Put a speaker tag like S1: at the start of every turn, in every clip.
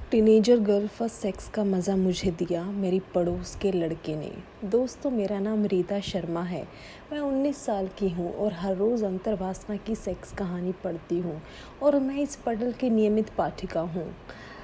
S1: Teenager girl first sex का मज़ा मुझे दिया मेरी पड़ोस के लड़के ने। दोस्तों, मेरा नाम रीता शर्मा है। मैं 19 साल की हूँ और हर रोज़ अंतर्वासना की सेक्स कहानी पढ़ती हूँ और मैं इस पटल की नियमित पाठिका हूँ।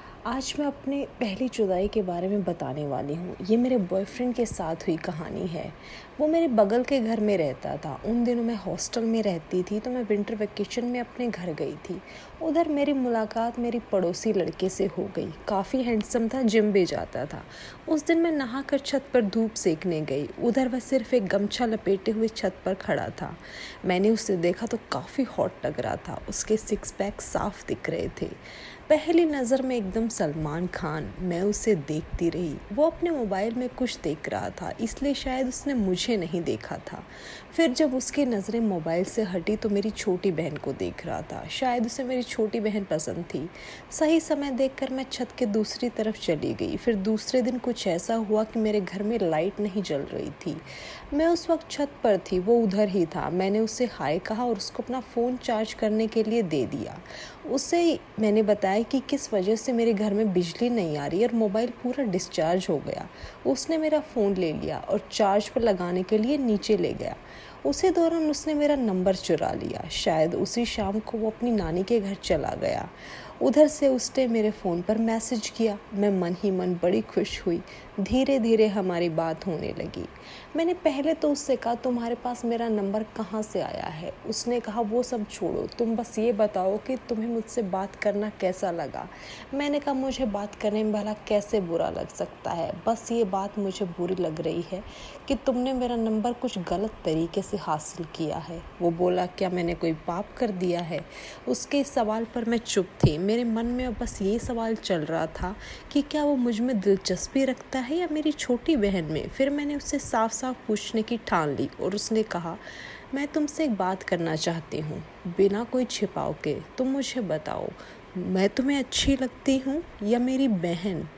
S1: आज मैं अपने पहली जुदाई के बारे में बताने वाली हूँ। ये मेरे बॉयफ्रेंड के साथ हुई कहानी है। वो मेरे बगल के घर में रहता था। उन दिनों मैं हॉस्टल में रहती थी तो मैं विंटर वेकेशन में अपने घर गई थी। उधर मेरी मुलाकात मेरी पड़ोसी लड़के से हो गई। काफ़ी हैंडसम था, जिम भी जाता था। उस दिन मैं नहाकर छत पर धूप सेकने गई। उधर वह सिर्फ एक गमछा लपेटे हुए छत पर खड़ा था। मैंने उसे देखा तो काफ़ी हॉट लग रहा था। उसके सिक्स पैक साफ दिख रहे थे। पहली नज़र में एकदम सलमान खान। मैं उसे देखती रही। वो अपने मोबाइल में कुछ देख रहा था, इसलिए शायद उसने मुझे नहीं देखा था। फिर जब उसकी नज़रें मोबाइल से हटी तो मेरी छोटी बहन को देख रहा था। शायद उसे मेरी छोटी बहन पसंद थी। सही समय देखकर मैं छत के दूसरी तरफ चली गई। फिर दूसरे दिन कुछ ऐसा हुआ कि मेरे घर में लाइट नहीं जल रही थी। मैं उस वक्त छत पर थी, वो उधर ही था। मैंने उससे हाय कहा और उसको अपना फ़ोन चार्ज करने के लिए दे दिया। उससे मैंने बताया कि किस वजह से मेरे घर में बिजली नहीं आ रही और मोबाइल पूरा डिस्चार्ज हो गया। उसने मेरा फ़ोन ले लिया और चार्ज पर लगाने के लिए नीचे ले गया। उसी दौरान उसने मेरा नंबर चुरा लिया। शायद उसी शाम को वो अपनी नानी के घर चला गया। उधर से उसने मेरे फ़ोन पर मैसेज किया। मैं मन ही मन बड़ी खुश हुई। धीरे धीरे हमारी बात होने लगी। मैंने पहले तो उससे कहा, तुम्हारे पास मेरा नंबर कहाँ से आया है? उसने कहा, वो सब छोड़ो, तुम बस ये बताओ कि तुम्हें मुझसे बात करना कैसा लगा। मैंने कहा, मुझे बात करने में भला कैसे बुरा लग सकता है? बस ये बात मुझे बुरी लग रही है कि तुमने मेरा नंबर कुछ गलत तरीके से हासिल किया है। वो बोला, क्या मैंने कोई पाप कर दिया है? उसके सवाल पर मैं चुप थी। मेरे मन में बस ये सवाल चल रहा था कि क्या वो मुझ में दिलचस्पी रखता है या मेरी छोटी बहन में। फिर मैंने उससे साफ साफ पूछने की ठान ली और उसने कहा, मैं तुमसे एक बात करना चाहती हूँ, बिना कोई छिपाव के। तुम मुझे बताओ, मैं तुम्हें अच्छी लगती हूँ या मेरी बहन?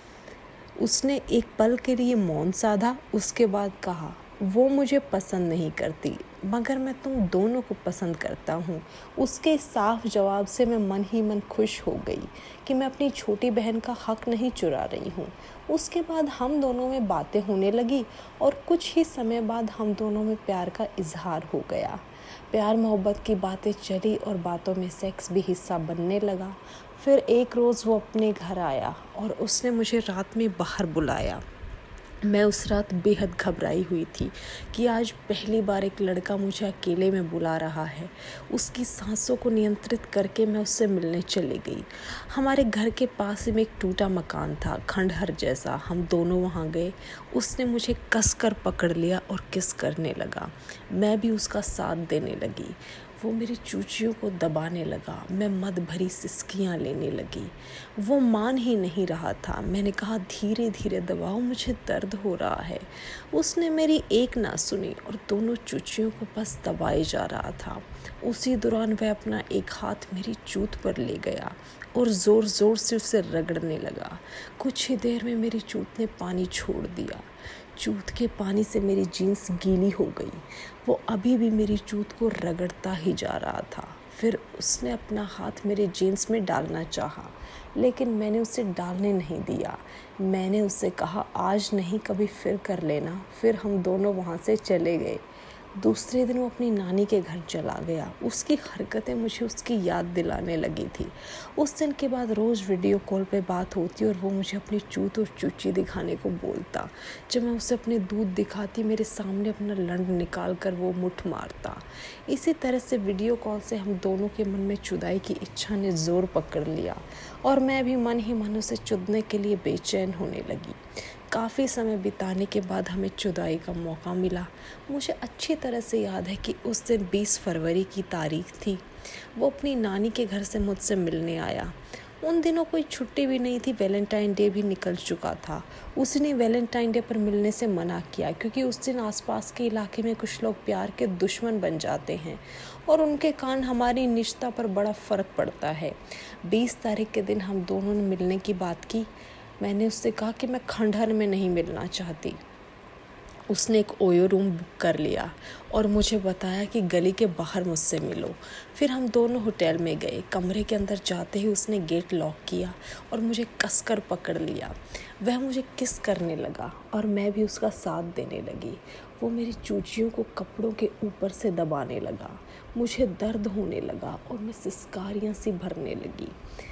S1: उसने एक पल के लिए मौन साधा। उसके बाद कहा, वो मुझे पसंद नहीं करती मगर मैं तुम दोनों को पसंद करता हूँ। उसके साफ जवाब से मैं मन ही मन खुश हो गई कि मैं अपनी छोटी बहन का हक नहीं चुरा रही हूँ। उसके बाद हम दोनों में बातें होने लगी और कुछ ही समय बाद हम दोनों में प्यार का इजहार हो गया। प्यार मोहब्बत की बातें चली और बातों में सेक्स भी हिस्सा बनने लगा। फिर एक रोज़ वो अपने घर आया और उसने मुझे रात में बाहर बुलाया। मैं उस रात बेहद घबराई हुई थी कि आज पहली बार एक लड़का मुझे अकेले में बुला रहा है। उसकी सांसों को नियंत्रित करके मैं उससे मिलने चली गई। हमारे घर के पास में एक टूटा मकान था, खंडहर जैसा। हम दोनों वहाँ गए। उसने मुझे कसकर पकड़ लिया और किस करने लगा। मैं भी उसका साथ देने लगी। वो मेरी चूचियों को दबाने लगा। मैं मद भरी सिसकियाँ लेने लगी। वो मान ही नहीं रहा था। मैंने कहा, धीरे धीरे दबाओ, मुझे दर्द हो रहा है। उसने मेरी एक ना सुनी और दोनों चूचियों को बस दबाए जा रहा था। उसी दौरान वह अपना एक हाथ मेरी चूत पर ले गया और ज़ोर ज़ोर से उसे रगड़ने लगा। कुछ ही देर में मेरी चूत ने पानी छोड़ दिया। चूत के पानी से मेरी जीन्स गीली हो गई। वो अभी भी मेरी चूत को रगड़ता ही जा रहा था। फिर उसने अपना हाथ मेरे जीन्स में डालना चाहा, लेकिन मैंने उसे डालने नहीं दिया। मैंने उससे कहा, आज नहीं, कभी फिर कर लेना। फिर हम दोनों वहाँ से चले गए। दूसरे दिन वो अपनी नानी के घर चला गया। उसकी हरकतें मुझे उसकी याद दिलाने लगी थी। उस दिन के बाद रोज़ वीडियो कॉल पे बात होती और वो मुझे अपनी चूत और चूची दिखाने को बोलता। जब मैं उसे अपने दूध दिखाती, मेरे सामने अपना लंड निकाल कर वो मुठ मारता। इसी तरह से वीडियो कॉल से हम दोनों के मन में जुदाई की इच्छा ने ज़ोर पकड़ लिया और मैं भी मन ही मन उसे चुदने के लिए बेचैन होने लगी। काफ़ी समय बिताने के बाद हमें जुदाई का मौका मिला। मुझे अच्छी तरह से याद है कि उस दिन 20 फरवरी की तारीख थी। वो अपनी नानी के घर से मुझसे मिलने आया। उन दिनों कोई छुट्टी भी नहीं थी, वैलेंटाइन डे भी निकल चुका था। उसने वैलेंटाइन डे पर मिलने से मना किया क्योंकि उस दिन आसपास के इलाके में कुछ लोग प्यार के दुश्मन बन जाते हैं और उनके कारण हमारी निष्ठा पर बड़ा फ़र्क पड़ता है। 20 तारीख के दिन हम दोनों ने मिलने की बात की। मैंने उससे कहा कि मैं खंडहर में नहीं मिलना चाहती। उसने एक ओयो रूम बुक कर लिया और मुझे बताया कि गली के बाहर मुझसे मिलो। फिर हम दोनों होटल में गए। कमरे के अंदर जाते ही उसने गेट लॉक किया और मुझे कसकर पकड़ लिया। वह मुझे किस करने लगा और मैं भी उसका साथ देने लगी। वो मेरी चूचियों को कपड़ों के ऊपर से दबाने लगा। मुझे दर्द होने लगा और मैं सिसकारियाँ सी भरने लगी।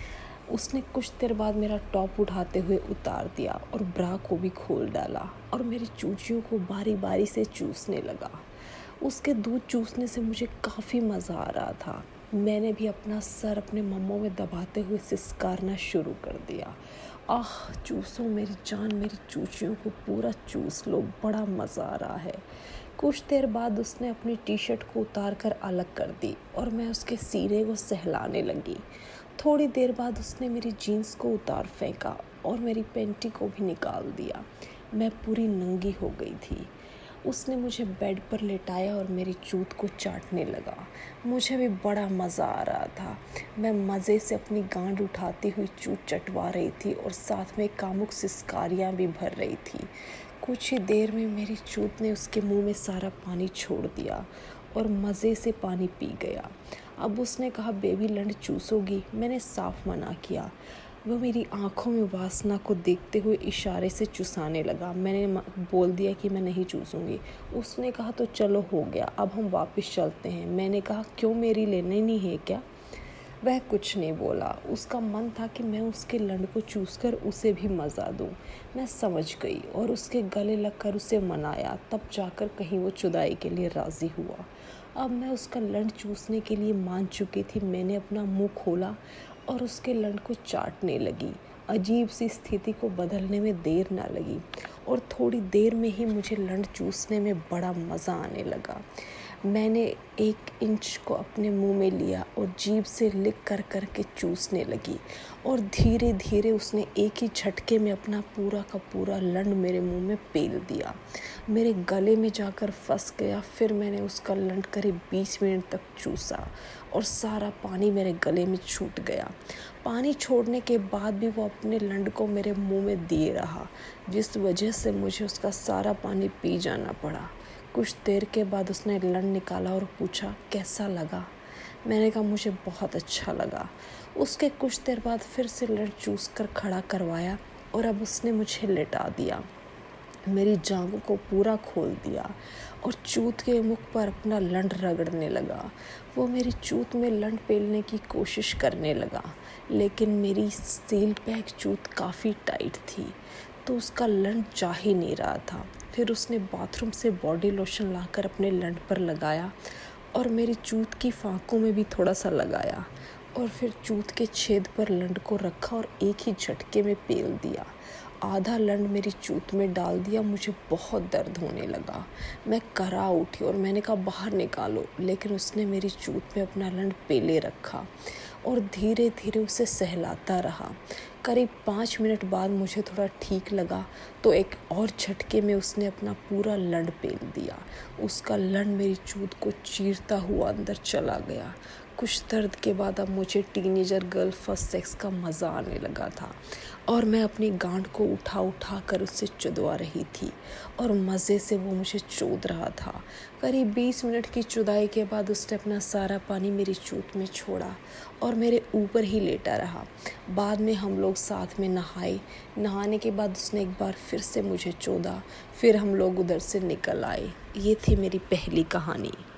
S1: उसने कुछ देर बाद मेरा टॉप उठाते हुए उतार दिया और ब्रा को भी खोल डाला और मेरी चूचियों को बारी बारी से चूसने लगा। उसके दूध चूसने से मुझे काफ़ी मज़ा आ रहा था। मैंने भी अपना सर अपने मम्मों में दबाते हुए सिसकारना शुरू कर दिया। आह, चूसो मेरी जान, मेरी चूचियों को पूरा चूस लो, बड़ा मज़ा आ रहा है। कुछ देर बाद उसने अपनी टी शर्ट को उतार कर अलग कर दी और मैं उसके सीने को सहलाने लगी। थोड़ी देर बाद उसने मेरी जीन्स को उतार फेंका और मेरी पैंटी को भी निकाल दिया। मैं पूरी नंगी हो गई थी। उसने मुझे बेड पर लेटाया और मेरी चूत को चाटने लगा। मुझे भी बड़ा मज़ा आ रहा था। मैं मज़े से अपनी गांड उठाती हुई चूत चटवा रही थी और साथ में कामुक सिसकारियाँ भी भर रही थी। कुछ ही देर में मेरी चूत ने उसके मुंह में सारा पानी छोड़ दिया और मज़े से पानी पी गया। अब उसने कहा, बेबी लंड चूसोगी? मैंने साफ मना किया। वो मेरी आंखों में वासना को देखते हुए इशारे से चुसाने लगा। मैंने बोल दिया कि मैं नहीं चूसूंगी। उसने कहा, तो चलो हो गया, अब हम वापस चलते हैं। मैंने कहा, क्यों, मेरी लेने नहीं है क्या? वह कुछ नहीं बोला। उसका मन था कि मैं उसके लंड को चूसकर उसे भी मज़ा दूं। मैं समझ गई और उसके गले लगकर उसे मनाया। तब जाकर कहीं वो जुदाई के लिए राज़ी हुआ। अब मैं उसका लंड चूसने के लिए मान चुकी थी। मैंने अपना मुंह खोला और उसके लंड को चाटने लगी। अजीब सी स्थिति को बदलने में देर ना लगी और थोड़ी देर में ही मुझे लंड चूसने में बड़ा मज़ा आने लगा। मैंने 1 इंच को अपने मुंह में लिया और जीभ से लिक कर कर के चूसने लगी और धीरे धीरे उसने एक ही झटके में अपना पूरा का पूरा लंड मेरे मुंह में पेल दिया। मेरे गले में जाकर फंस गया। फिर मैंने उसका लंड करीब 20 मिनट तक चूसा और सारा पानी मेरे गले में छूट गया। पानी छोड़ने के बाद भी वो अपने लंड को मेरे मुंह में दिए रहा, जिस वजह से मुझे उसका सारा पानी पी जाना पड़ा। कुछ देर के बाद उसने लंड निकाला और पूछा, कैसा लगा? मैंने कहा, मुझे बहुत अच्छा लगा। उसके कुछ देर बाद फिर से लंड चूस कर खड़ा करवाया और अब उसने मुझे लेटा दिया, मेरी जांघों को पूरा खोल दिया और चूत के मुख पर अपना लंड रगड़ने लगा। वो मेरी चूत में लंड पेलने की कोशिश करने लगा, लेकिन मेरी सील पैक चूत काफ़ी टाइट थी तो उसका लंड जा ही नहीं रहा था। फिर उसने बाथरूम से बॉडी लोशन लाकर अपने लंड पर लगाया और मेरी चूत की फांकों में भी थोड़ा सा लगाया और फिर चूत के छेद पर लंड को रखा और एक ही झटके में पेल दिया। आधा लंड मेरी चूत में डाल दिया। मुझे बहुत दर्द होने लगा। मैं करा उठी और मैंने कहा, बाहर निकालो, लेकिन उसने मेरी चूत में अपना लंड पेले रखा और धीरे धीरे उसे सहलाता रहा। करीब 5 मिनट बाद मुझे थोड़ा ठीक लगा तो एक और झटके में उसने अपना पूरा लंड पेल दिया। उसका लंड मेरी चूत को चीरता हुआ अंदर चला गया। कुछ दर्द के बाद अब मुझे टीनेजर गर्ल फर्स्ट सेक्स का मज़ा आने लगा था और मैं अपनी गांड को उठा उठा कर उससे चुदवा रही थी और मज़े से वो मुझे चोद रहा था। करीब 20 मिनट की चुदाई के बाद उसने अपना सारा पानी मेरी चूत में छोड़ा और मेरे ऊपर ही लेटा रहा। बाद में हम लोग साथ में नहाए। नहाने के बाद उसने एक बार फिर से मुझे चोदा। फिर हम लोग उधर से निकल आए। ये थी मेरी पहली कहानी।